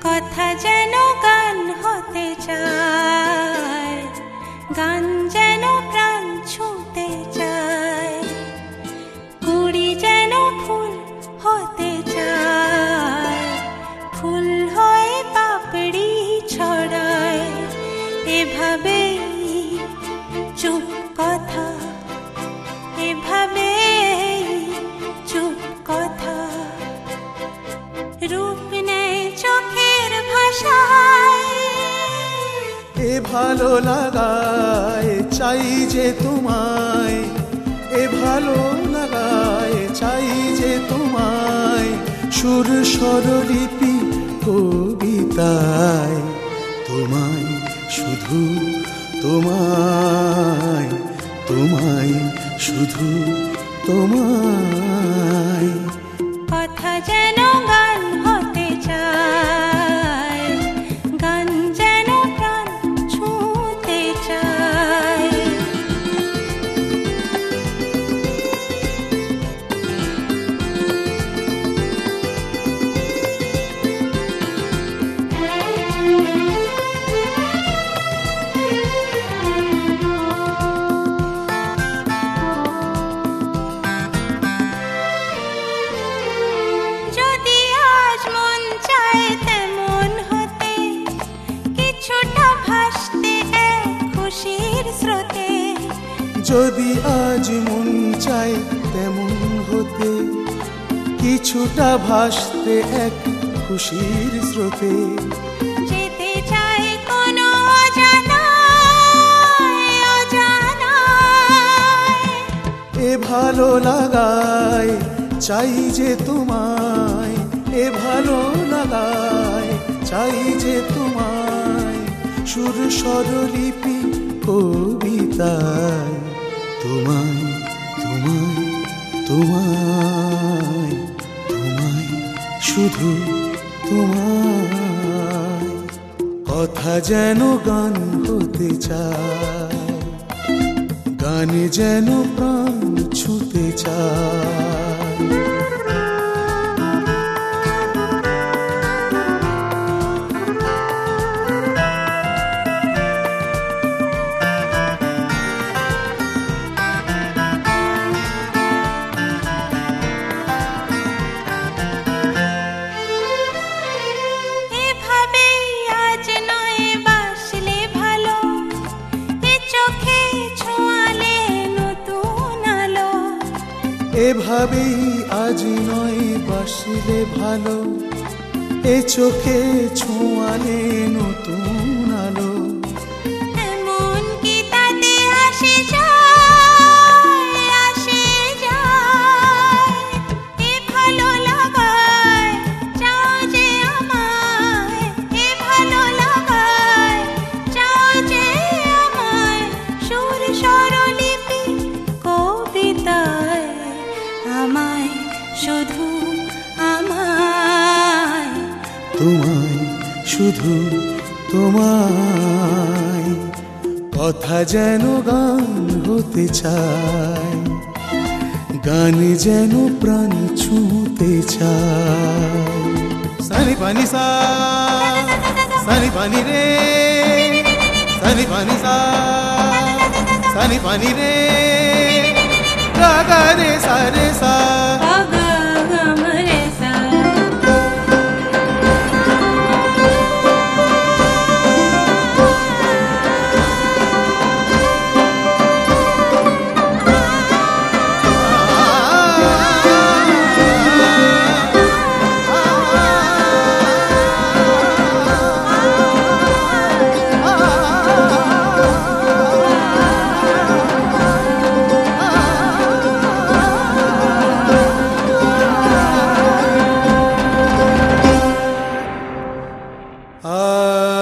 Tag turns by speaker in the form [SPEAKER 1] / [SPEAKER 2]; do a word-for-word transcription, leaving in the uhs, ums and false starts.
[SPEAKER 1] কথা যেন গান হতে চায়, গান যেন প্রাণ ছুঁতে চায়, কুড়ি যেন ফুল হতে চায়, ফুল হয়ে পাপড়ি ছড়ায়। এভাবেই চুপ কথা, এভাবেই চুপ কথা, রূপ নেয় চোখের ভাষায়।
[SPEAKER 2] এ ভালো লাগায় চাই যে তোমায়, এ ভালো লাগায় চাই যে তোমায়, সুর স্বরলিপি কবিতায়। তোমায় শুধু তোমায়, তোমায় শুধু তোমায়।
[SPEAKER 1] কথা যেন গান হতে চায়, গান যেন প্রাণ ছুঁতে চায়। যদি আজ মন চায় তেমন হতে, কিছুটা ভাসতে এক খুশির স্রোতে।
[SPEAKER 2] যদি আজ মন চায় তেমন হতে, কিছুটা ভাসতে এক খুশির স্রোতে।
[SPEAKER 1] যেতে চাই কোনো অজানায়, অজানায়।
[SPEAKER 2] এ ভালো লাগায় চাই যে তোমায়, এ ভালো লাগায় চাই যে তোমায়, সুর স্বরলিপি কবিতায়। তোমায় তোমায় তোমায়, তোমায় শুধু তোমায়। কথা যেন গান হতে চায়, গান যেন প্রাণ ছুঁতে চায়।
[SPEAKER 1] এভাবেই আজ নয় বাসলে ভালো, এ চোখে ছোঁয়ালে নতুন আলো।
[SPEAKER 2] এভাবেই আজ নয় বাসলে ভালো, এ চোখে ছোঁয়ালে নতুন আলো।
[SPEAKER 1] এমন কি তাতে আসে যায়, আসে যায়। এ ভালো লাগায় চাও যে আমায়, এ ভালো লাগায় চাও যে আমায়, সুর স্বরলিপি কবিতায়। আমায় শুধু আমায়,
[SPEAKER 2] তোমায় শুধু তোমায়। কথা যেন গান হতে চায়, গান যেন প্রাণ ছুঁতে চায়। সানি পানি সা, সানি পানি রে, সানি পানি সা, সানি পানি রে, গা গা রে সা রে সা।
[SPEAKER 1] গা গা মরে সা।
[SPEAKER 2] Ah